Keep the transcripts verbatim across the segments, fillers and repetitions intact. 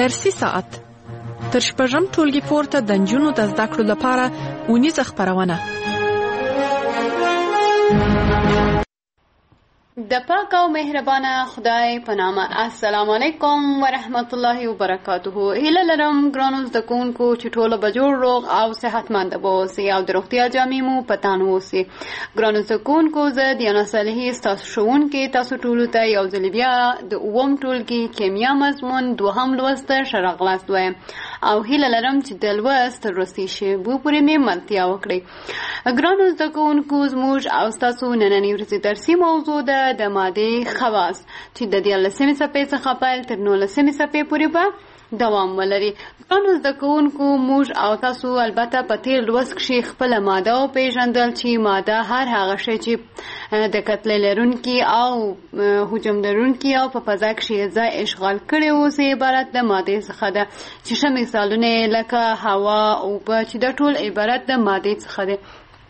درسي ساعت تر شپږم ټولګي پورته د نجونو د زده کړو لپاره اونیزه خپرونه. د پاک او مهربانه خدای په نامه. السلام علیکم ورحمت الله وبرکاته. هیله لرم ګرانو زده کوونکو چې ټوله به جوړ روغ او صحتمند به اوسئ او د روغتیا جامې مو په تن اوسي. ګرانو زده کوونکو، زه دیانا صالحي ستاسو ښوونکې تاسو ټولو ته یو ځل بیا د اووم ټولګي کیمیا مضمون دوهم لوست ته ښه راغلاست وایم او هیله لرم چې د لوست تر وروستي شېبو پورې مې ملتیا وکړئ. ګرانو زده کوونکو، زموږ او ستاسو نننۍ ورځې درسي موضوع ده د مادې خواص چې د دیارلسمې صفحې څخه پیل تر نولسمې صفحې پورې به دوام ولري. ګرانو زده کوونکو، موږ او تاسو البته په تېر لوست کښې خپله ماده وپېژندل چې ماده هر هغه شی چې د کتلې لرونکي او حجم لرونکي او په فضا کښې ځای اشغال کړی اوسي عبارت د مادې څخه ده، چې ښه مثالونه لکه هوا، اوبه چې دا ټول عبارت د مادې څخه دی.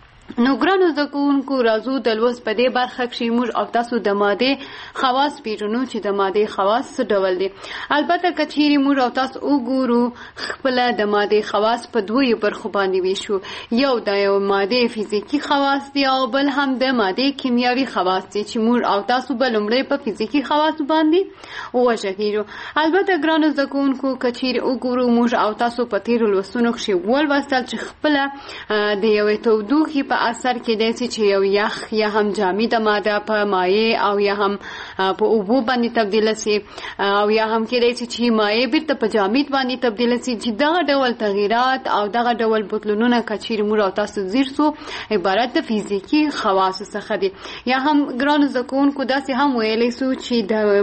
نو ګرانو زده کوونکو، راځو د لوست په دې برخه کښې موږ او تاسو د مادې خواص پېژنو چې د مادې خواص څه ډول دي. البته که چیرې موږ او تاسو وګورو، خپله د مادې خواص په دویو برخو باندې ویشو. یو د یو مادې فزیکي خواص دي او بل هم د مادې کیمیاوي خواص دي چې موږ او تاسو به لومړی په فزیکي خواصو باندې وغږېږو. البته ګرانو زده کوونکو، که چیرې وګورو موږ او تاسو په تېرو لوستونو کښې ولوستل چې خپله د یوې تودوخې په اثر کې دی چې یو یخ یا هم جامده ماده په مایع او یا هم په اوبو باندې تبدیله سي او یا هم کېدای شي چې مایع بیرته په جامد باندې تبدیله سي، چې دغه ډول تغییرات او دغه ډول بدلونونه که چیرې موږ او تاسو ځیر سو عبارت د فزیکي خواصو څخه دي. یا هم ګرانو زده کوونکو، داسې هم ویلی سو چې د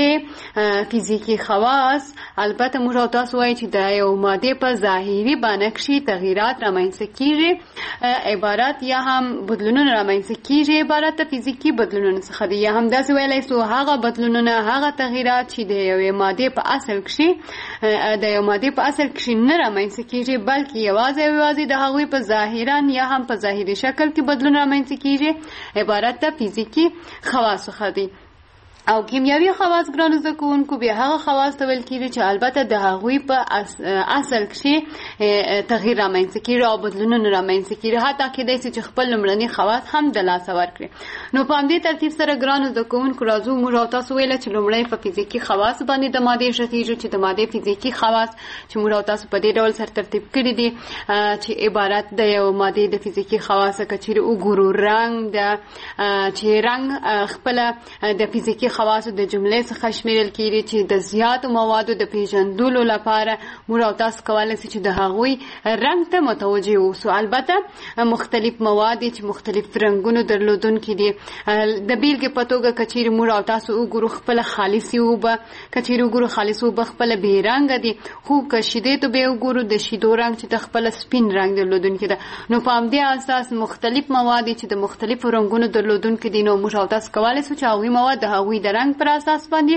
مادې فزیکي خواص البته موږ او تاسو وایي چې د یو مادې په ظاهري بڼه کښې تغییرات رامنځته کېږي عبارت یا هم بدلونونه رامنځته کېږي عبارت د فزیکي بدلونونو څخه دي. یا هم داسې ویلی سو هغه بدلونونه، هغه تغییرات چې د یوې مادې په اصل کښې د یو مادې په اصل کښې نه رامنځته کېږي، بلکې یوازې او یوازې د هغوی په ظاهرا یا هم په ظاهري شکل کې بدلون رامنځته کېږي عبارت د فزیکي خواص څخه دي. او کیمیاوي خواص ګرانو زده کوونکو بیا هغه خواص ته ویل کېږي چې البته د هغوی په اصل کښې تغییر رامنځته کېږي او بدلونونه رامنځته کېږي، حتی کېدای شي چې خپل لومړني خواص هم د لاسه ورکړي. نو په همدې ترتیب سره ګرانو زده کوونکو، راځو موږ او تاسو ویله چې لومړی په فزیکي خواص باندې د مادې غږېږو چې د مادې فزیکي خواص چې موږ او تاسو په دې ډول سره ترتیب کړي دي چې عبارت د یو مادې د فزیکي خواصه که چیرې وګورو رنګ ده، چې رنګ خپله د فزیکي خواصو د جملې څخه شمیرل کېږي چې د زیاتو موادو د پیژندلو لپاره موږ او تاسو کولی شو چې د هغوی رنګ ته متوجه اوسو. البته مختلف مواد چې مختلف رنګونو درلودونکي دي. د بیلګې په توګه که چیرې موږ او تاسو وګورو خپله خالصې اوبه، که چیرې وګورو خالص اوبه خپله بې رنګه دي، خو که شیدې ته بیا وګورو د شیدو رنګ چې د خپله سپین رنګ درلودونکي ده. نو په همدې اساس مختلف مواد چې د مختلفو رنګونو درلودونکي دي، نو موږ او تاسو کولی شو چې هغوی مواد د هغوی د رنګ پر اساس باندې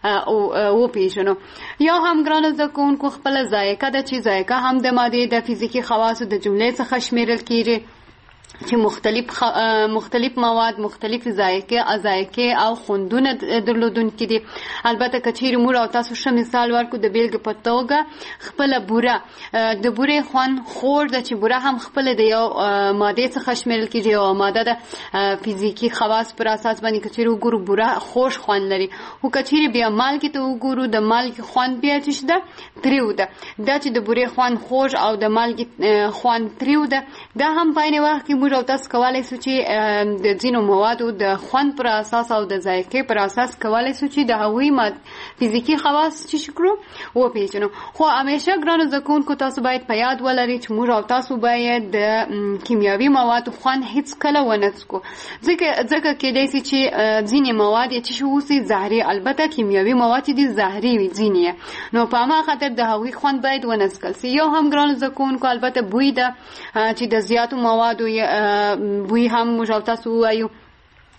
وپېژنو. یا هم ګرانو زده کوونکو، خپله ذایقه ده چې ذایقه هم د مادې د فزیکي خواصو د جملې څخه شمیرل کېږي چې مختلف خ... مختلف مواد مختلف ذایقې ذایقې او خوندونه درلودونکي دي. البته که چیرې موږ او تاسو ښه مثال ورکړو د بیلګې په توګه خپله بوره، د بورې خوند خوږ ده چې بوره هم خپله د یو مادې څخه شمیرل کېږي، یوه ماده ده فزیکي خواص پر اساس باندې که چیرې وګورو بوره خوږ خوند لري. خو که چیرې بیا مالګې ته وګورو، د مالګې خوند بیا چې ده تریو ده. دا چې د بورې خوند خوږ او د مالګې خوند تریو ده، دا هم په عین وخت کې موږ او تاسو کولی شو چې د ځینو موادو د خوند پر اساس او د ذایقې پر اساس کولی شو چې د هغوی فزیکي خواص چې کړو وپېژنو. خو همیشه ګرانو زده کوونکو، تاسو باید په یاد ولرئ چې موږ او تاسو باید د کیمیاوي موادو خوند هیڅکله ونه څکو، ځکه ځکه کېدای شي چې ځینې مواد یې چې اوسي زهري، البته کیمیاوي مواد چې دي زهري وي ځینې، نو په هماغه خاطر د هغوی خوند باید ونه څکل سي. یو هم ګرانو زده کوونکو البته بوی ده چې د زیاتو موادو بوی هم موږ او تاسو ووایو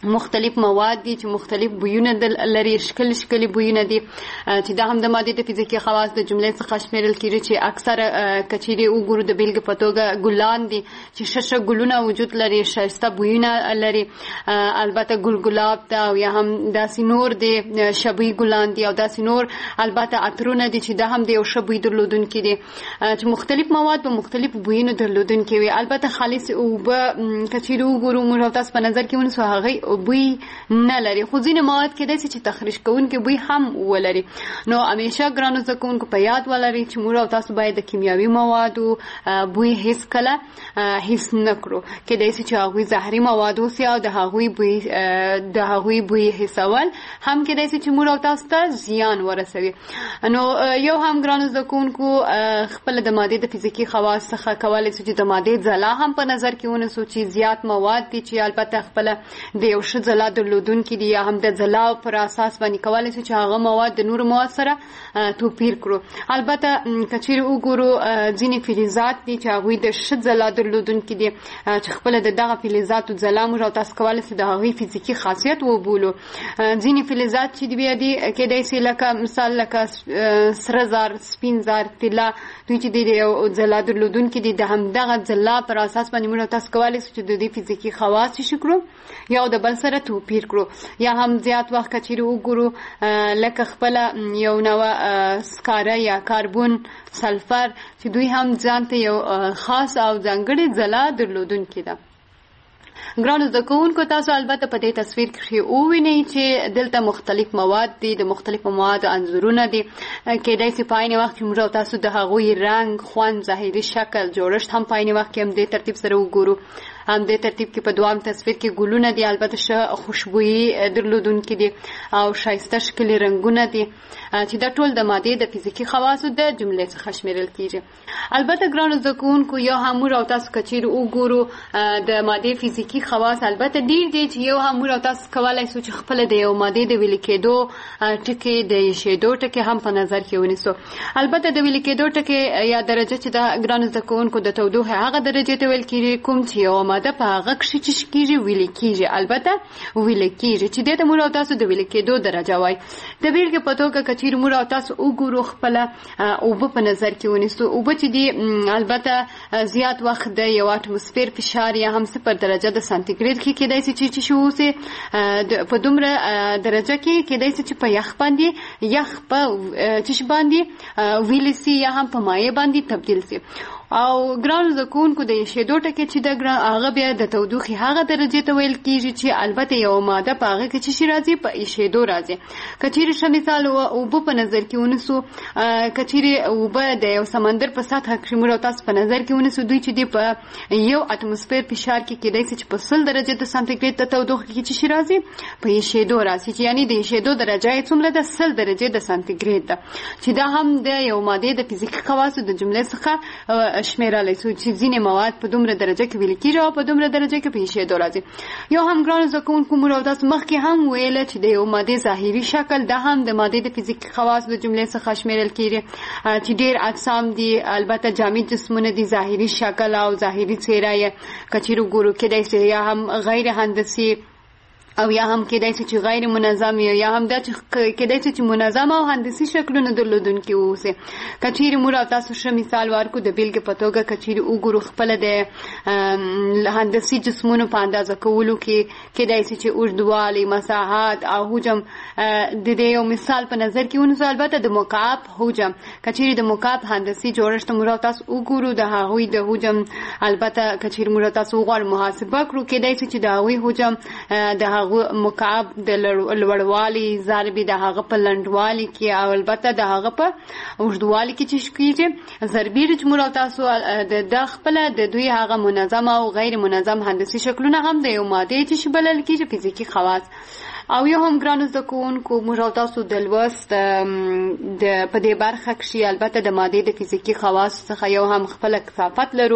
مختلف مواد دي چې مختلف بویونه لري، شکل شکلي بویونه دي چې دا هم د مادې د فزیکي خواص د جملې څخه شمیرل کیږي چې اکثره کچيري وګورو د بیلګې په توګه ګلان دي چې شش ګلونه وجود لري، شایسته بویونه لري، البته ګل ګلاب ته او یا هم داسې نور دي شبي ګلان دي او داسې نور البته عطرونه دي چې دا هم د یو شبي درلودونکي دي چې مختلف مواد په مختلف بویونو درلودونکي وي. البته خالص او به کچيري وګورو موږ تاسو په نظر کې ونیسو هغه بوی نه لري، خو ځینې مواد کېدای شي چې تخریش کوونکي بوی هم ولري. نو همیشه ګرانو زده کوونکو په یاد ولرئ چې موږ او تاسو باید د کیمیاوي موادو بوی هیڅ کله هیڅ نه کړو. کېدای شي چې هغوی زهري مواد اوسي او د هغوی بوی د هغوی بوی حسول هم کېدای شي چې موږ او تاسو ته زیان ورسوي. نو یو هم ګرانو زده کوونکو خپل د مادې د فزیکي خواص څخه کولی شو چې د مادې ځلا هم په نظر کې ونیسو چې زیات مواد دي چې البته خپل د یو ښه ځلا درلودونکي دي یا هم د ځلا پر اساس باندې کولی شو چې هغه مواد د نورو مواد سره توپیر کړو. البته کچېرې وګورو ځینې فلزات دي چې هغوی د ښه ځلا درلودونکي دي چې خپله د دغه فلزاتو ځلا موږ او تاسو کولی شو د هغوی فزیکي خاصیت وبولو. ځینې فلزات چې بیا دي کېدای شي لکه مثال لکه سره زر، سپین زر، طلا، دوی چې د یو ځلا درلودونکي دي د همدغه ځلا پر اساس باندې موږ او تاسو کولی شو چې د دې فزیکي خواص څه کړو یا د بل سره توپیر کړو. یا هم زیات وخت کچېرې وګورو لکه خپله یو نوع سکاره یا کاربون، سلفر چې دوی هم ځان ته یو خاص او ځانګړې ځلا درلودونکې ده. ګرانو زده کوونکو تاسو البته په دې تصویر کې ووینئ چې دلته مختلف مواد دي، د مختلفو موادو انځورونه دي. کېدای شي په عین وخت کې موږ او تاسو د هغوی رنګ، خوند، ظاهري شکل، جوړښت هم په عین وخت کې هم دې ترتیب سره وګورو. هم دې ترتیب کې په دوام تصویر کې ګلونه دي، البته ښه خوشبويي درلودونکي دي او ښایسته ښکلي رنګونه دي چې دا ټول د مادې د فزیکي خواصو د جملې څخه شمیرل کیږي. البته ګرانو زده کوونکو یو هم موږ او تاسو کچېرې وګورو د مادې فزیکي خواص البته ډېر دي چې یو هم موږ او تاسو کولی شو چې خپله د یو مادې د ویلې کېدو ټکي، د ایښېدو ټکي هم په نظر کې ونیسو. البته د ویلې کېدو ټکي یا درجه چې د ګرانو زده کوونکو د تودوخې هغه درجې ته ویل کېږي کوم چې یو ماده په هغه کښې چې کېږي ویلې کېږي، البته ویلې کېږي چې دې ته موږ او تاسو د ویلې کېدو درجه وایي. د بیلګې په توګه کچېرې موږ او تاسو وګورو خپله اوبه په نظر کې ونیسو. اوبه چې دي البته زیات وخت د یو اټموسفیر فشار یا هم صفر درجه د سانتیګریډ کې کېدای شي چې شي اوسي په دومره درجه کې کېدای شي چې په یخ باندې یخ په چش باندې ویلې سي یا هم په مایع باندې تبدیل سي. او ګرانو زده کوونکو د ایښېدو ټکي چې د هغه بیا د تودوخې هغه درجې ته ویل کېږي چې البته یو ماده په هغه کې چې شي راځي په ایښېدو راځي. کچېرې ښه مثال اوبه په نظر کې ونیسو، کچېرې اوبه د یو سمندر په سطحه کې موږ او تاسو په نظر کې ونیسو، دوی چې دي په یو اټموسفیر فشار کې کېدای شي چې په سل درجې د سانتیګریډ د تودوخې کې چې شي راځي په ایښېدو راځي، چې یعنې د ایښېدو درجه یې څومره ده؟ سل درجې د سانتیګریډ ده، چې دا هم د یو مادې د فزیکي خواصو د جملې څخه شمیرلی شو چې ځینې مواد په دومره درجه کې ویل کېږي او په دومره درجه کې په ایښېدو راځي. یو هم ګرانو زده کوونکو موږ او تاسو مخکې هم ویله چې د یو مادې ظاهري شکل دا هم د مادې د فزیکي خواصو د جملې څخه شمیرل کېږي چې ډېر اجسام دي، البته جامد جسمونه دي، ظاهري شکل او ظاهري څېره یې کچېرې وګورو کېدای شي یا هم غیر هندسي او یا هم کېدای شي چې غیر منظم یا هم دا چې کېدای شي چې منظم او هندسي شکلونه درلودونکي واوسي. کچېرې موږ او تاسو ښه مثال ورکړو د بیلګې په توګه کچېرې وګورو خپله د هندسي جسمونو په اندازه کولو کې کېدای شي چې اوږدوالی، مساحت او حجم د دې یو مثال په نظر کې ونیسو. البته د مکعب حجم کچېرې د مکعب هندسي جوړښت موږ او تاسو وګورو، د هغوی د حجم البته کچېرې موږ او تاسو وغواړو محاسبه کړو، کېدای شي چې د هغوی حجم د مکعب د لوړوالي ضرب د هغه په لنډوالي کې او البته د هغه په اوږدوالي کې چې کېږي ضربي چې موږ او تاسو د خپله د دوی هغه منظم او غیر منظم هندسي شکلونه هم د یو مادې چې بلل کېږي فزیکي خواص. او یو هم ګرانو زده کوونکو موږ او تاسو د لوست د په دې برخه کې البته د مادې د فزیکي خواص څخه یو هم خپل کثافت لرو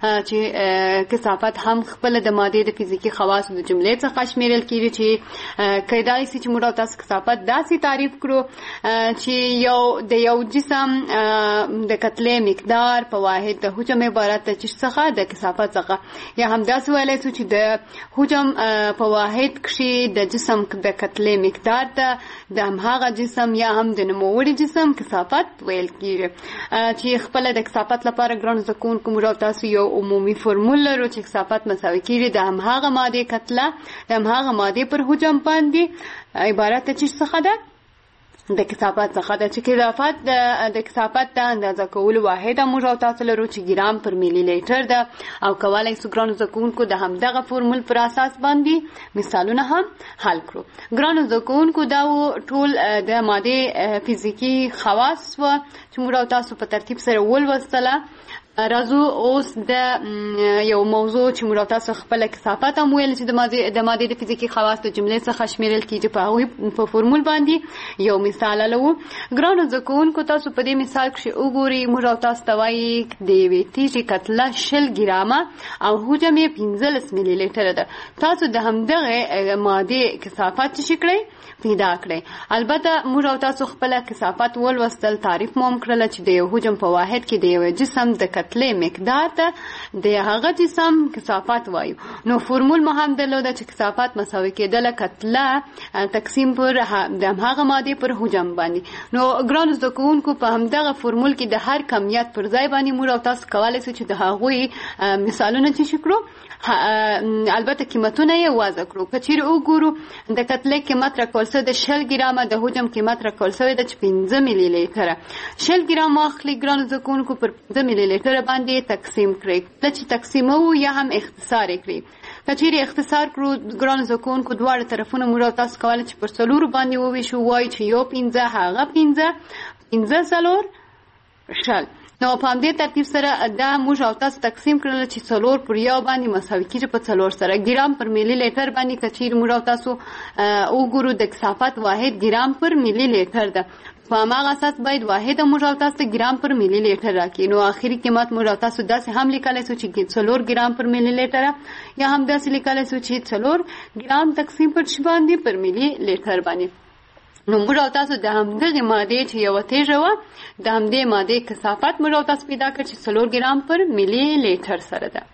چې کثافت هم خپل د مادې د فزیکي خواص د جملې څخه شمیرل کیږي چې کیدای شي چې موږ او تاسو کثافت داسې تعریف کړو چې یو د یو جسم د کتلې مقدار په واحد د حجم عبارت د څخه د کثافت څخه یا هم داسې ویلی شو چې د حجم په واحد کې د جسم د کتلې مقدار ته د هماغه جسم یا هم د نوموړي جسم کثافت ویل کیږي چې خپل د کثافت لپاره ګران زده کوونکو موږ تاسو یو عمومي فرمول لرو چې کثافت مساوي کیږي د هماغه ماده کتله د هماغه ماده پر حجم باندې عبارت څه څخه ده د کثافت څخه ده چې کثافت د کثافت د اندازه کولو واحد موږ او تاسو لرو چې ګرام پر ملي لیټر ده او کولای شو ګرانو زده کوونکو د همدغه فرمول پر اساس باندې مثالونه هم حل کړو. ګرانو زده کوونکو دا ټول د ماده فزیکی خواص و چې موږ او تاسو په ترتیب سره ولوستله. راځو اوس د یو موضوع چې موږ تاسو خپل کثافت هم ویل چې د ماده د ماده د فزیکی خواص د جملې څخه شمیرل کیږي په هغه په فرمول باندې یو مثال لرو. ګرانو زده کوونکو تاسو په دې مثال کې وګورئ موږ تاسو ته وایي د یوې تیږې کتله شل ګرامه او حجم یې پنځلس ملي لیټر ده. تاسو د همدغه ماده کثافت څه کړئ پیدا کړئ. البته موږ تاسو خپل کثافت ولوستل تعریف مو هم کړل چې د یو حجم په واحد کې د یو جسم د کتلې مقدار ته د هغه جسم کثافت وایو. نو فرمول مو هم درلوده چې کثافت مساوي کېدله کتله تقسیم پر د هغه ماده پر حجم باندې. نو ګرانو زده کوونکو په همدغه فرمول کې د هر کمیت پر ځای باندې موږ تاسو کولی شو چې د هغوی مثالونه چې کړو البته قیمتونه یې وضع کړو. که چیرې وګورو د کتلې قیمت راکول شوی د شل ګرامه د حجم قیمت راکول شوی د پنځه ملي لیټره. شل ګرام واخلئ ګرانو زده کوونکو پر پنځه ملي لیټره باندې تقسیم کړئ. کله چې تقسیمو یا هم اختصار کړئ. که چیرې اختصار کړو ګرانو زده کوونکو دواړه طرفونه موږ تاسو کولی چې پر څلورو باندې وویشو وایي چې یو پنځه هغه پنځه پنځه څلور شل. نو په همدې ترتیب سره دا موږ او تاسو تقسیم کړل چې څلور پر یو باندې مساوي کېږي په څلور سره. ګرام پر ملي لیټر باندې که چیرې موږ او تاسو وګورو د کثافت واحد ګرام پر ملي لیټر ده. په هماغه اساس باید واحد موږ او تاسو ګرام پر ملي لیټر راکړي. نو آخري قیمت موږ او تاسو داسې هم لیکلی شو چې څلور ګرام پر ملي لیټر یا هم داسې لیکلی شو چې څلور ګرام تقسیم پر څه باندې پر ملي لیټر باندې. نو موږ او تاسو د همدغې مادې چې یوه تیږه وه د همدې مادې کثافت موږ او تاسو پیدا کړ چې څلور ګرام پر ملي لیټر سره ده.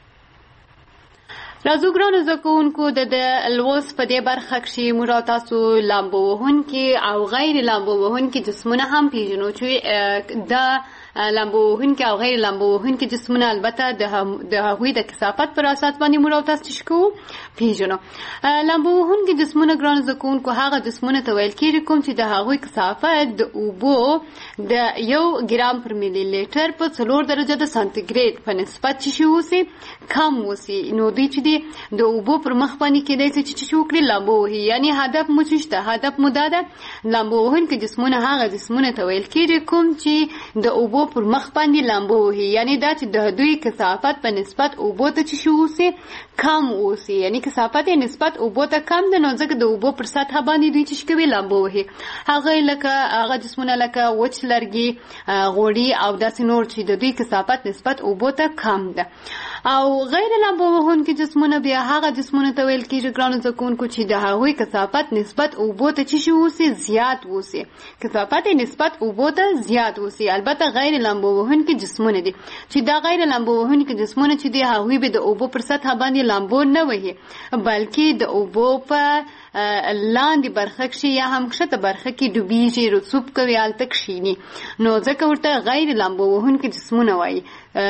راځو ګرانو زده کوونکو د لوست په دې برخه کې موږ او تاسو لامبو وهونکي او غیر لامبو وهونکي جسمونه هم پیژنو چې د لامبو وهونکي او غیر لامبو وهونکي جسمونه البته د هغوی د کثافت پر اساس باندې موږ او تاسو چې کوو پیژنو. لامبو وهونکي جسمونه ګرانو زده کوونکو هغه جسمونه ته ویل کېږي کوم چې د هغوی کثافت د اوبو د یو ګرام پر ملي لیټر په څلور درجه د سانتیګریډ په نسبت چې شي اوسي کم اوسي. نو دوی چې د اوبو پر مخ باندې کېدای شي چې څه وکړي لامبو وهي. یعنې هدف مو څه شته هدف مو دا ده لامبو وهونکي جسمونه هغه جسمونه ته ویل کېږي کوم چې د اوبو پر مخ باندې لامبو وهي. یعنې دا چې د دوی کثافت په نسبت اوبو ته چې شي اوسي کم اوسي. یعنې کثافت یې نسبت اوبو ته کم ده نو ځکه د اوبو پر سطحه باندې دوی چې کوي لامبو وهي. هغه لکه هغه جسمونه لکه وچ لرګي غوړي او داسې نور چې د دوی کثافت نسبت اوبو ته کم ده. او غیر لامبو وهونکي جسمونه بیا هغه جسمونه ته ویل کېږي ګرانو زده کوونکو چې د هغوی کثافت نسبت اوبو ته چې شي اوسي زیات اوسي. کثافت یې نسبت اوبو ته زیات اوسي. البته غیر لامبو وهونکي جسمونه دي چې دا غیر لامبو وهونکي جسمونه چې دي هغوی به د اوبو پر سطحه باندې لامبو نه وهي بلکې د اوبو په لاندې برخه کې یا هم کښته برخه کې ډوبېږي رسوب کوي هلته کښېني. نو ځکه ورته غیر لامبو وهونکي جسمونه وایي.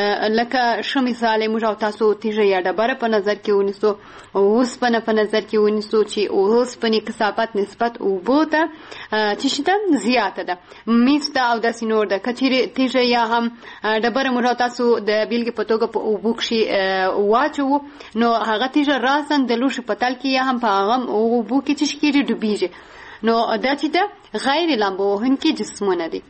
لکه ښه مثال موږ او تاسو تیږه یا ډبره په نظر کې ونیسو اوسپنه په نظر کې ونیسو چې اوسپنې کثافت نسبت اوبو ته چې شي ده زیاته ده میس ته او داسې نور ده. که چیرې تیږه یا هم ډبره موږ او تاسو د بیلګې په توګه په اوبو کښې واچوو نو هغه تیږه راساً د لوښي په تل کې یا هم په هغه اوبو کې چې کېږي ډوبېږي. نو دا چې ده غیر لامبو وهونکي جسمونه دي.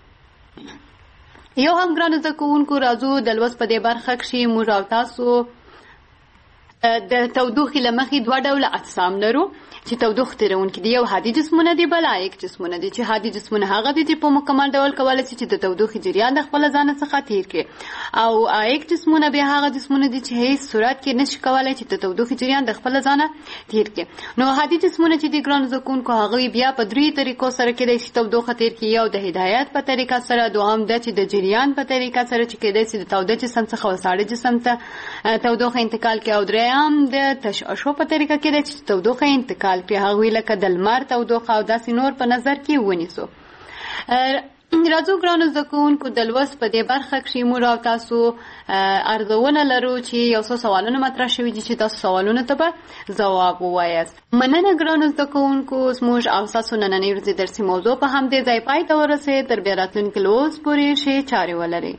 یو هم ګرانو زده کوونکو راځو د لوست په دې برخه کښې موږ او تاسو د تودوخې له مخې دوه ډوله اجسام لرو چې تودوخه تیرونکي دي. یو هادي جسمونه دي، بل عایق جسمونه دي. چې هادي جسمونه هغه دي چې په مکمل ډول کولی شي چې د تودوخې جریان د خپل ځان څخه تیر کړي، او عایق جسمونه بیا هغه جسمونه دي چې هیڅ صورت کې نشي کولی چې د تودوخې جریان د خپل ځان تیر کړي. نو هادي جسمونه چې دي ګرانو زده کوونکو هغوی بیا په درې طریقو سره کېدای شي تودوخه تیر کړي. یو د هدایت په طریقه سره، دوهم دا چې د جریان په طریقه سره چې کېدای شي د توده جسم څخه وساړه جسم ته تودوخه انتقال کړي، او درېیم د تشعشع په طریقه کېدای شي تودوخه انتقال کړي، هغوی لکه د لمر تودوخه او داسې نور په نظر کې ونیسو. راځو ګرانو زده کوونکو د لوست په دې برخه کښې موږ او تاسو ارزونه لرو چې یو څو سوالونه مطرح شوي دي چې تاسو سوالونو ته به ځواب ووایاست. مننه ګرانو زده کوونکو، زموږ او ستاسو نننۍ ورځې درسي موضوع په همدې ځای پای ته ورسېد. تر بیا راتلونکي لوست پورې ښې چارې ولرئ.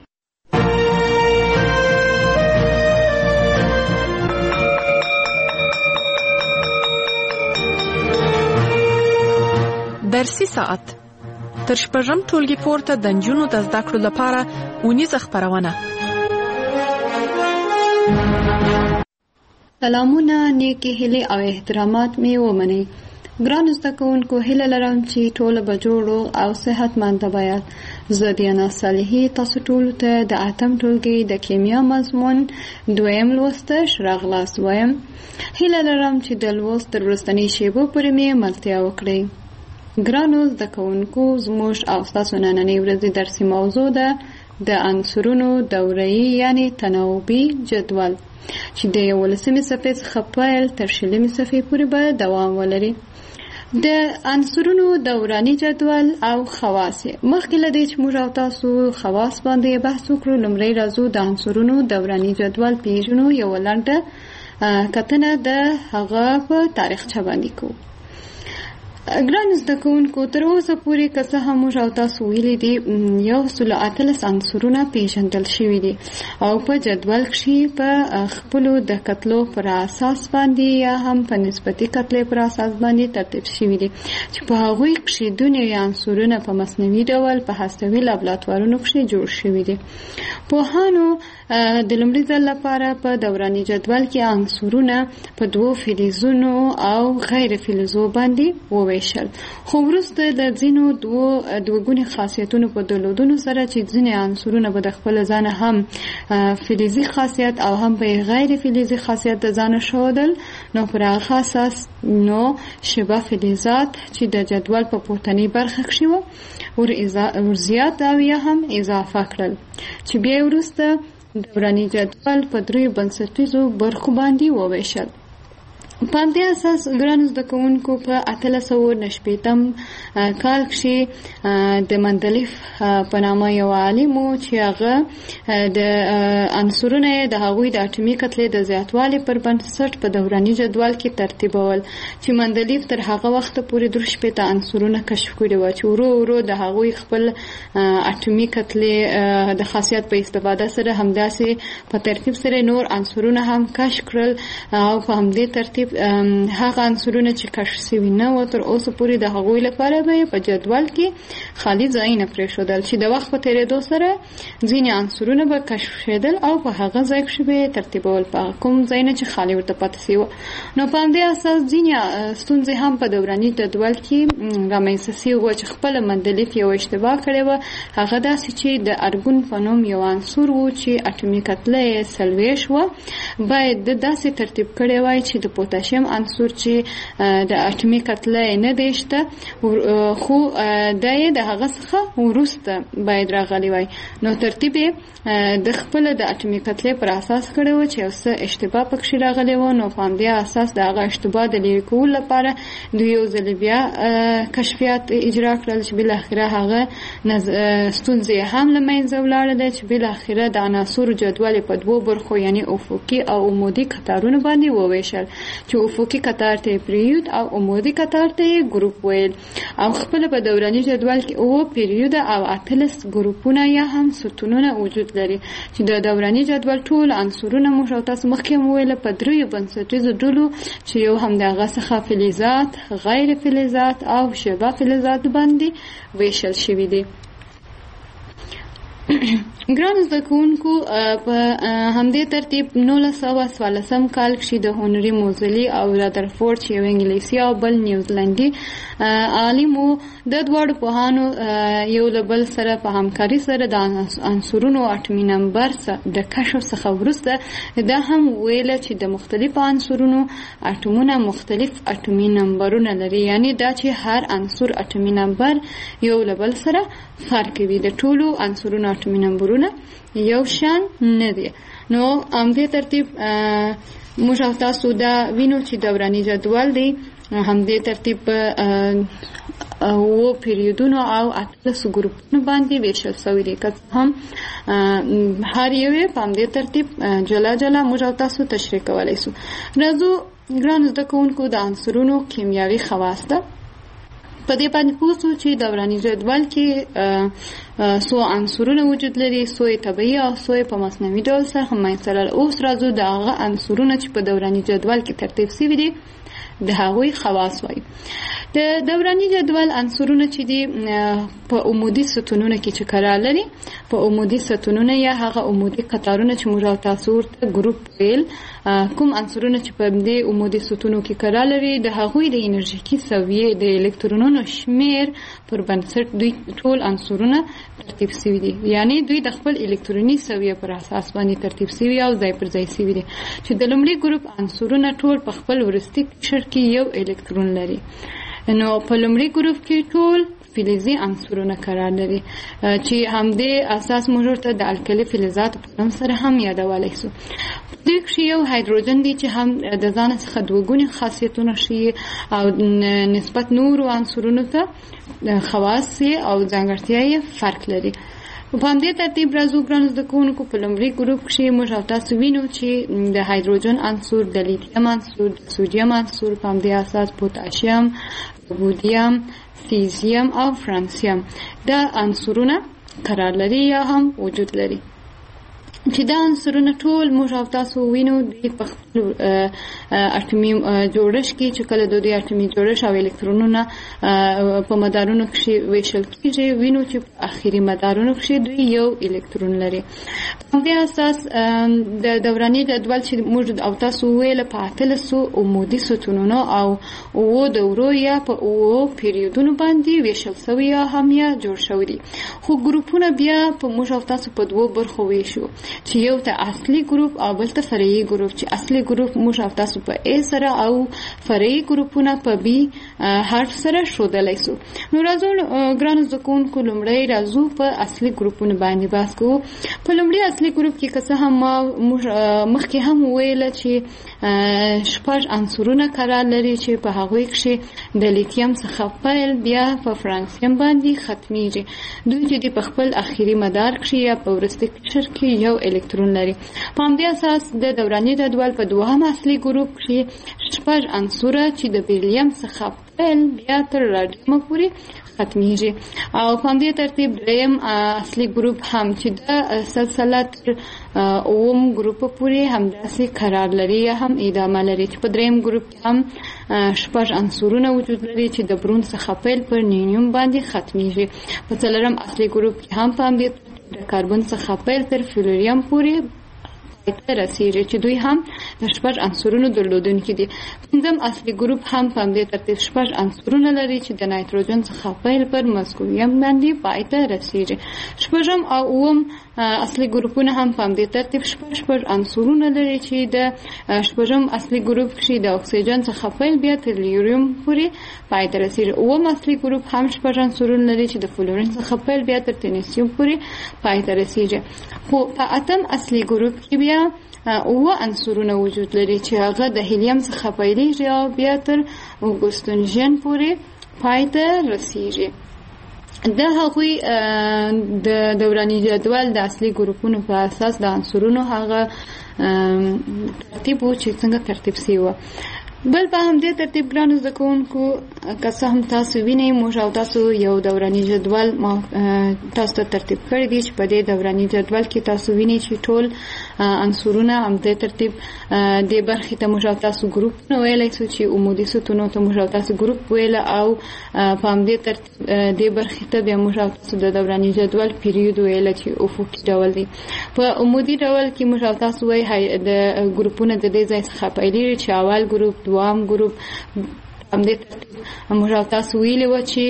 درسي ساعت تر شپږم ټولګي پورته د نجونو د زده کړو لپاره اونیزه خپرونه. سلامونه، نیکې هیلې او احترامات مې ومنئ. ګرانو زده کوونکو، هیله لرم چې ټوله به جوړ روغ او صحتمنده بیاست. زه دیانا صالحي تاسو ټولو ته د اتم ټولګي د کیمیا مضمون دویم لوستش راغلاست وایم. هیله لرم چې د لوست تر وروستنۍ شیبو پورې مې ملتیا وکړئ. ګرانو زده کوونکو، زموږ او ستاسو نننۍ ورځې درسي موضوع ده د عنصرونو دوره‌یي یعنی تناوبي جدول چې د یولسمې صفحې څخه پیل تر شلمې صفحې پورې به دوام ولري. د عنصرونو دوراني جدول او خواص. مخکې له دې چې موږ او تاسو خواص باندې بحث وکړو، لومړی راځو د عنصرونو دوراني جدول پیژنو. یو لنډه کتنه د هغه په تاریخچه باندې کوو. ګران زده کوونکو، تر اوسه پورې که څه هم موږ او تاسو ویلي دي یو سل اتلس عنصرونه پیژندل شوي دي او په جدول کښې په خپلو د کتلو پر اساس باندې یا هم په نسبتي کتلې پر اساس باندې ترتیب شوي دي چې په هغوی کښې دونې عنصرونه په مصنوعي ډول په هستوي لابراتوارونو کښې جوړ شوي دي. پوهانو د لومړي ځل لپاره په دوراني جدول کې عنصرونه په دوو فلزونو او غیر فلزو باندې وویشل، خو وروسته د ځینو دوو دوګوني خاصیتونو په درلودونو سره چې ځینې عنصرونه به د خپل ځانه هم فلزي خاصیت او هم به غیر فلزي خاصیت د ځانه ښودل، نو پر هغه اساس نو شبه فلزات چې د جدول په پورتنۍ برخه کښې وو ور زیات او یا هم اضافه کړل، چې بیا وروسته دوراني جدول په دریو بنسټیزو برخو باندې وویشل. په همدې اساس ګرانو زده کوونکو په اتلس سوه نهه شپېتم کال کښې د مندلیف په نامه یو عالم و چې هغه د عنصرونه د هغوی د اټومي کتلې د زیاتوالي پر بنسټ په دوراني جدول کې ترتیبول، چې مندلیف تر هغه وخته پورې درې شپېته عنصرونه کشف کړي وو چې ورو ورو د هغوی خپل اټومي کتلې د خاصیت په استفاده سره همداسې په ترتیب سره نور عنصرونه هم کشف کړل او په همدې ترتیب هغه عنصرونه چې کشف شوي نه وو تر اوسه پورې د هغوی لپاره به په جدول کې خالي ځایونه پرېښودل، چې د وخت په تېرېدو سره ځینې عنصرونه به کشف شېدل او په هغه ځای کښې به ترتیبول په کوم ځایونه چې خالي ورته پاتې سوي وو. نو په همدې اساس ځینې ستونزې هم په دوراني جدول کې رامنځته سوي وو چې خپله مندلیف یو اشتباه کړې وه، هغه داسې چې د ارګون په نوم یو عنصر و چې اټومي کتله یې څلوېښت وه، باید د داسې ترتیب کړی وای چې د پوتاشیم عنصر چې د اټومي کتله یې نه دی شته، خو دا یې د هغه څخه وروسته باید راغلی وای. نو ترتیب یې د خپله د اټومي کتلې پر اساس کړی و چې یو څه اشتباه پکښې راغلی و، نو په همدې اساس د هغه اشتباه د لرې کولو لپاره دوی یو ځل بیا کشفیات اجرا کړل چې بالاخره هغه ستونزې هم له منځه ولاړله، چې بالاخره د عناصرو جدول په دوو برخو یعنې افقي او عمودي کتارونو باندې وویشل، چې افقي کتار ته یې پریود او عمودي کتار ته یې ګروپ ویل، او خپله په دوراني جدول کې اووه پریوده او اتلس ګروپونه یا هم ستونونه وجود لري، چې د دوراني جدول ټول عنصرونه موږ او تاسو مخکې هم وویله په دریو بنسټیزو ډلو چې یو هم د هغه څخه فلزات، غیر فلزات او شبه فلزات باندې ویشل شوي دي. ګران زده کوونکو په همدې ترتیب نولس سوه څوارلسم کال کې د هنري موزلي او رادرفورد چې یو انګلیسي او بل نیوزیلندي عالم وو د دواړو پوهانو یو له بل سره په همکاري سره د عنصرونو اټومي نمبر د کشف څخه وروسته دا هم ویل چې د مختلفو عنصرونو اټومونه مختلف اټومي نمبرونه لري، یعنی دا چې هر عنصر اټومي نمبر یو له بل سره فرق کوي، د ټولو عنصرونو اټومي نمبرونه یو شان نه دي. نو همدې ترتیب موږ او تاسو دا وینو چې دوراني جدول دی همدې ترتیب او پیریودونو او اتلس ګروپونو باندې ویشل شوی دی، که هم هر یو په همدې ترتیب جلا جلا موږ او تاسو تشریح کولی شو. راځو ګران زده کوونکو د عنصرونو کیمیاوي خواص ته په دې باندې پوه شو چې دوراني جدول کې څو عنصرونه وجود لري، څو یې طبیعي او څو یې په مصنوعي ډول سره منځته راغلي. اوس راځو د هغه عنصرونه چې په دوراني جدول کې ترتیب شوي دي د هغوی خواص وایي. د دوراني جدول عنصرونه چې دي په عمودي ستونونو کې چې قرار لري، په عمودي ستونونه یا هغه عمودي قطارونه چې موږ تاسو ورته ګروپ ویل، کوم عنصرونه چې په دې عمودي ستونو کې قرار لري د هغوی د انرژیکي سویې د الکترونونو شمیر پر بنسټ دوی ټول عنصرونه ترتیب شوي دي، یعنی دوی د خپل الکتروني سویې پر اساس باندې ترتیب شوي او ځای پر ځای شوي دي، چې د لومړي ګروپ عنصرونه ټول په خپل وروستي قشر کې یو الکترون لري. نو په لومړي ګروپ کې ټول فلزي عنصرونه قرار لري چې همدې اساس موږ ورته د الکلي فلزات په نوم سره هم یادولی شو. دوی کې یو هایدروجن دی چې هم د ځان څخه دوه ګوني خاصیتونه ښیي او نسبت نورو عنصرونو ته خواص او ځانګړتیا یې فرق لري. په همدې ترتیب راځو ګرانو زده کوونکو په لومړي ګروپ کې موږ او تاسو وینو چې د هایدروجن عنصر، د لیتیم عنصر، د سوډیم عنصر، په همدې اساس پوتاشیم، رودیم، سیزیم او فرانسیم دا عنصرونه قرار لري یا هم وجود لري، چې دا عنصرونه ټول موږ او تاسو وینو د په خپل اټومي جوړښت کې چې کله د دوی اټومي جوړښت او الکترونونه په مدارونو کې ویشل کېږي، وینو چې په اخري مدارونو کې دوی یو الکترون لري. په دې اساس د دوراني جدول چې موږ او تاسو ویل په اتلسو عمودي ستونونو او اوو دورو یا په اوو پیریودونو باندې ویشل شوي یا هم یا جوړ شوي دي، خو ګروپونه بیا په موږ او تاسو په دوو برخو ویشو چې یو ته اصلي ګروپ او بل ته فرعي ګروپ، چې اصلي ګروپ موږ او تاسو په ا سره او فرعي ګروپونه په بي حرف سره ښودلی شو. نو راځو ګرانو زده کوونکو لومړی راځو په اصلي ګروپونو باندې بحث کوو. په لومړي اصلي ګروپ کې که څه هم موږ مخکې هم وویله چې شپږ عنصرونه قرار لري چې په هغوی کې د لیتیم څخه پیل بیا په فرانسیم باندې ختمیږي، دوی چې په خپل اخري مدار کې یا په وروستي قشر کې یو الکترون لري. په همدې اساس د دوراني جدول په دوهم اصلي ګروپ کې شپږ عنصره چې د بیریم څخه پیل بیا تر راډیوم پورې ختمیږي، او په همدې ترتیب دریم اصلي ګروپ هم چې د سلسله تر اوم ګروپ پورې همداسې قرار لري یا هم ادامه لري، چې په دریم ګروپ کې هم شپږ عنصرونه وجود لري چې د برون څخه پیل پر نیونیم باندې ختمیږي. په څلورم اصلي ګروپ کې هم په همدې د کاربن څخه پیل تر فلوریم پورې ته رسیږي چې دوی هم د شپږ عنصرونو درلودونکي دي. پنځم اصلي ګروپ هم په همدې ترتیب شپږ عنصرونه لري چې د نایتروجن څخه پیل پر مسکویم باندې پای ته رسیږي. شپږم او اووم اصلي ګروپونه هم په همدې ترتیب شپږ شپږ عنصرونه لري چې د شپږم اصلي ګروپ کې د اکسیجن څخه پیل بیا تر لیوریم پورې پای ته رسیږي. اووم اصلي ګروپ هم شپږ عنصرونه لري چې د فلورین څخه پیل بیا تر تنیسیم پورې پای ته رسیږي. خو په اتم اصلي ګروپ کې بیا اوه عنصرونه وجود لري چې هغه د هیلیم څخه پیلېږي او بیا تر اوګوستنجن پورې پای ته رسیږي. د هغوی د دوراني جدول د اصلي ګروپونو په اساس د عنصرونو هغه ترتیب و چې څنګه ترتیب شوی و. بل په همدې ترتیب ګرانو زده کوونکو که څه هم تاسو وینئ موږ او تاسو یو دوراني جدول تاسو ته ترتیب کړی دی چې په دې دوراني جدول کې تاسو وینئ چې ټول عنصرونه هم د ترتیب د برخې ته موږ تاسو ګروپ نو ویلای شو چې عمودي ستونو ته موږ تاسو ګروپ ویل او په همدې ترتیب د برخې ته بیا موږ تاسو د دوراني جدول پیریود ویل چې افقي ډول دی. په عمودي ډول کې موږ تاسو وایي د ګروپونو د دې ځای څخه پیلېږي چې اول ګروپ دوام ګروپ همدې ترتیب موږ تاسو ویلي و چې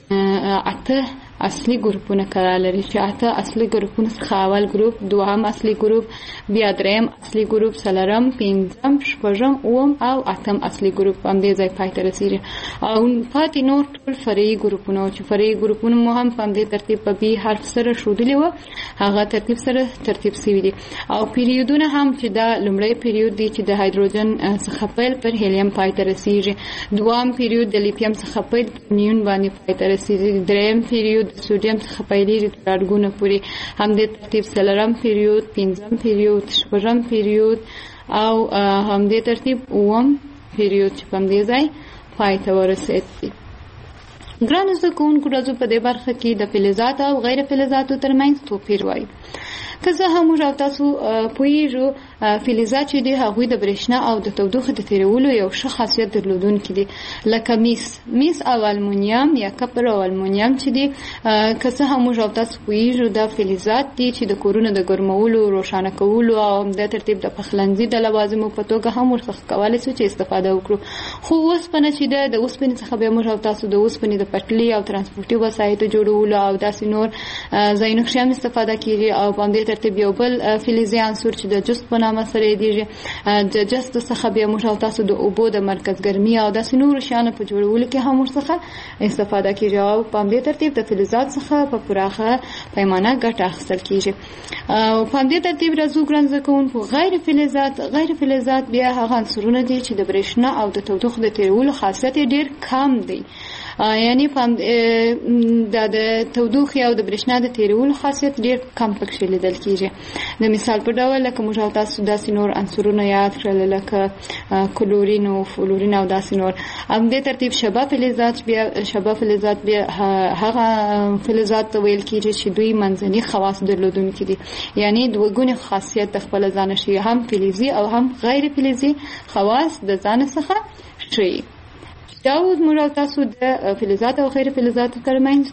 اته اصلي ګروپونه کړه لري چې اته اصلي ګروپونه څخه اول ګروپ دوهم اصلي ګروپ بیا دریم اصلي ګروپ څلورم پنځم شپږم اووم او اتم اصلي ګروپ هم دې ځای پای ته رسیږي او پاتې نور ټول فرعي ګروپونه چې فرعي ګروپونه مو هم په دې ترتیب په بي حرف سره شودلې و هغه ترتیب سره ترتیب سوي دي او پیریودونه هم چې دا لومړی پیریود دی چې د هایدروجن څخه پیل پر هیلیم پای ته رسیږي دوام پیریود د لیتیم څخه پیل نیون باندې پای ته رسیږي دریم پیریود سودیم څخه پیلېږي تر اډګونه پورې هم د ترتیب څلورم پیریود پنځم پیریود شپږم پیریود او هم د ترتیب اووم پیریود چې په دې ځای پای ته ورسېږي. ګرانو زده کوونکو راځو په دې برخه کې د فلزات او غیر فلزاتو ترمنځ توپیر وایو. که زه هم موږ تاسو پوهیږو فلزات چې دي هغوی د برېښنا او د تودوخې د تیرولو یو ښه خاصیت درلودونکي دي لکه میس میس او المونیم یا کپر او المونیم چې دي که څه هم موږ تاسو پوهیږو دا فلزات دي چې د کورونو د ګرمولو روښانه کولو او د ترتیب د پخلنځي د لوازمو په توګه هم ورڅخه کولی شو چې استفاده وکړو. خو اوسپنه چې ده د اوسپنې څخه بیا موږ تاسو د اوسپنې د پټلۍ او ترانسپورټي وسایطو جوړولو او داسې نور ځایونو کې هم استفاده کیږي او په دې ترتیب یو بل فلزي عنصر چې د جست په نامه سره یادېږي د جست څخه بیا موږ تاسو د اوبو د مرکز ګرمي او داسې نورو شیانو په جوړولو کې هم ورڅخه استفاده کیږي او په دې ترتیب د فلزات څخه په پراخه پیمانه ګټه اخیستل کیږي. او په دې ترتیب راځو ګران زده کوونکو غیر فلزات غیر فلزات بیا هغه عنصرونه دي چې د برېښنا او د تودوخې د تیرولو خاصیت ډېر کم دی یعنی په د تودوخې او د برېښنا د تیرولو خاصیت ډېر کم پکې لیدل کیږي. د مثال په ډول لکه موږ تاسو داسې نور عنصرونه یاد کړل لکه کلورین او فلورین او داسې نور. هم دې ترتیب شبه فلزات بیا شبه فلزات بیا هغه فلزات ته ویل کیږي چې دوی منځني خواص درلودونکي دي یعنی دوه ګونې خاصیت د خپل ځان شي هم فلزي او هم غیر فلزي خواص د ځان څخه شي. دا اوس موږ تاسو د فلزات او غیر فلزاتو ترمنځ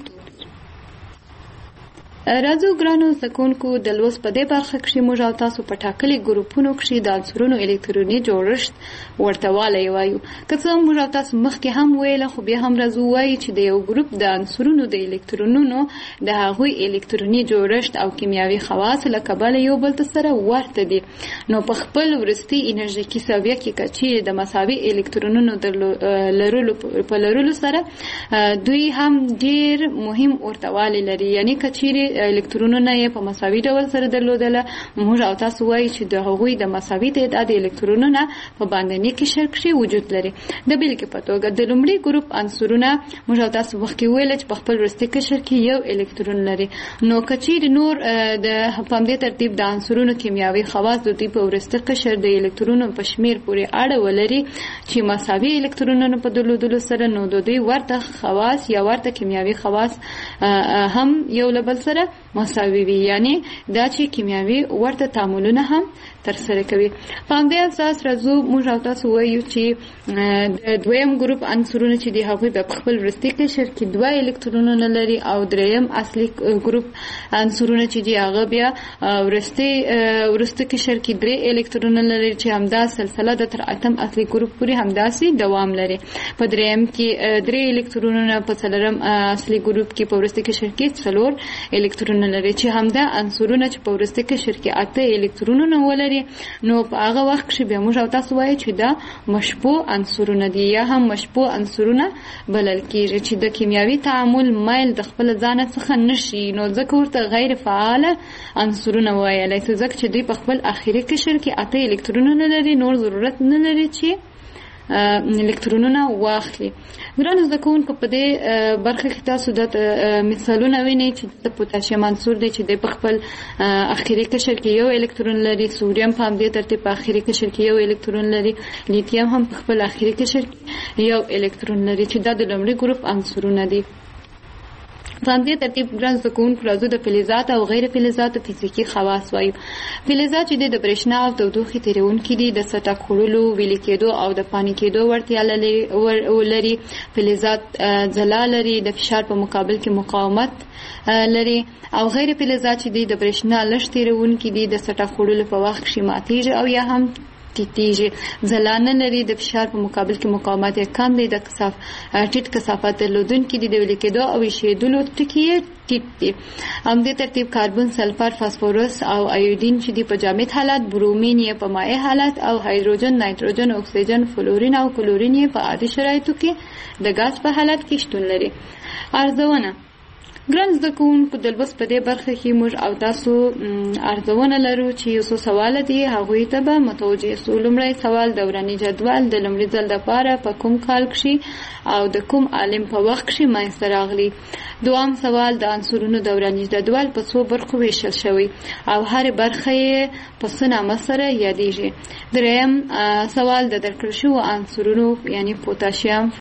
راځو ګرانو زده کوونکو د لوست په دې برخه کې موږ تاسو په ټاکلي ګروپونو کې د عنصرونو الکتروني جوړښت ورته والی وایو. که څه موږ تاسو مخکې هم ویل خو بیا هم راځو وایو چې د یو ګروپ د عنصرونو د الکترونونو د هغوی الکتروني جوړښت او کیمیاوي خواص له کبله یو بل سره ورته دي نو په خپل وروستي انرژیکي سویه کې کچې د مساوي الکترونونو د لرلو په لرلو سره دوی هم ډیر مهم ورته والی لري یعنی کچې الکترونونه یې په مساوي ډول سره درلودله موږ او تاسو وایي چې د هغوی د مساوي تعداد الکترونونه په باندني قشر کې وجود لري. د بېلګې په توګه د لومړي ګروپ عنصرونه موږ او تاسو مخکې ویل چې په خپل وروستي قشر کې یو الکترون لري نو که چیرې نور د په همدې ترتیب د عنصرونو کیمیاوي خواص د دوی په وروستي قشر د الکترونو په شمیر پورې اړه ولري چې مساوي الکترونونه په درلودلو سره نو د دوی ورته خواص یا ورته کیمیاوي خواص هم یو له بل سره مساوي وي یعنی دا چې کیمیاوي ورته تعاملونه هم ترسره کوي. په همدې اساس راځو موږ او تاسو وایو چې د دویم ګروپ عنصرونه چې دي هغوی په خپل وروستي قشر کې دوه الکترونونه لري او دریم اصلي ګروپ عنصرونه چې دي هغه بیا وروستي وروستي قشر کې درې الکترونونه لري چې همدا سلسله د تر اتم اصلي ګروپ پورې همداسې دوام لري. په دریم کې درې الکترونونه په څلورم اصلي ګروپ کې په وروستي قشر کې څلور الکترونونه لري چې همدا عنصرونه چې په وروستي قشر کې اته الکترونونه ولري نو په هغه وخت کې بیا موږ او تاسو وایو چې دا مشبوع عنصرونه دي یا هم مشبوع عنصرونه بلل کېږي چې د کیمیاوي تعامل مایل د خپل ځان څخه نشي نو ځکه ورته غیر فعاله عنصرونه وایي ځکه چې دوی په خپل اخري قشر کې اته الکترونونه لري نور ضرورت نه لري چې الکترونونه واخلي. ګرانو زده کوونکو په دې برخه کې تاسو د مثالونه وینئ چې د پوتاشیم عنصر دی چې د په خپل اخري قشر کې یو الکترون لري سوریم په همدې ترتیب په اخري قشر کې یو الکترون لري لیتیم هم په خپل اخري قشر کې یو الکترون لري چې دا د لومړي ګروپ عنصرونه دي. په همدې ترتیب ګران زده کوونکو راځو د فلزات او غیر فلزاتو فزیکي خواص وایو. فلزات چې د برېښنا او تودوخې تیرونکي دي، د سطح خوړلو، ویلي کېدو او د پاني کېدو وړتیا لري. فلزات ځلا لري، د فشار په مقابل کې مقاومت لري. او غیر فلزات چې د برېښنا لږ تیرونکي دي، د سطح خوړلو په وخت کې ماتېږي او یا هم ټیټیږي. ځلا نه لري، د فشار په مقابل کې مقاومت یې کم دی، د کثاف ټیټ کثافت درلودونکي دي، د ویلي کېدو او ایښېدلو ټکي یې ټیټ دي. همدې ترتیب کاربن، سلفر، فاسفورس او ایودین چې دي په جامد حالت، برومین یې په مایع حالت او هایدروجن، نایتروجن، اکسیجن، فلورین او کلورین یې په عادي شرایطو کې د ګاز په حالت کې شتون لري. ارزونه ګران زده کوونکو د لوست په دې برخه کې موږ او تاسو ارزونه لرو چې یو څو سوال دي، هغوی ته به متوجه سو. لومړی سوال دوراني جدول د لومړي ځل لپاره په کوم کال کې او د کوم عالم په وخت کې منځته راغلی. دوام سوال د عنصرونو دوراني جدول په څو برخو ویشل شوی او هر برخه یې په څه نامه سره یادیږي. دریم سوال د درکړل شوو عنصرونو یعنی پوتاشیم،